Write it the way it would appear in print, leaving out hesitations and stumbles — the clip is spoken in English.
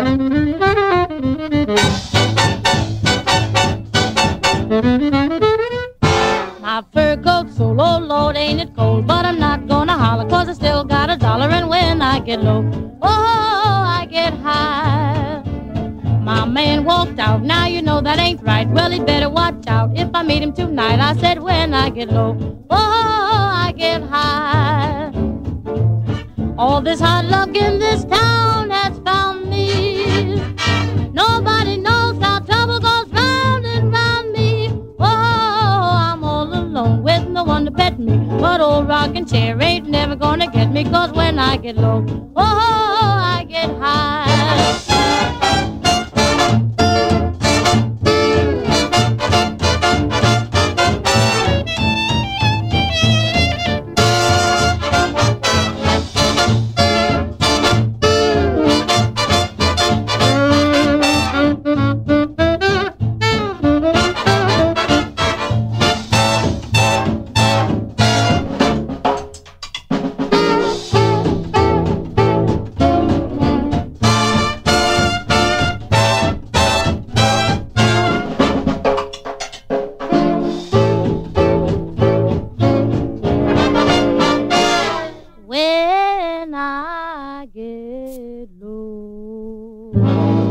My fur coat's so low, Lord, ain't it cold? But I'm not gonna holler, 'cause I still got $1, and when I get low, oh, I get high. My man walked out, now you know that ain't right. Well, he'd better watch out if I meet him tonight. I said when I get low, oh, I get high. All this hard luck in this town has found me. Nobody knows how trouble goes round and round me. Oh, I'm all alone with no one to pet me. But old rocking chair ain't never gonna get me, 'cause when I get low, oh, I get high. When I get low.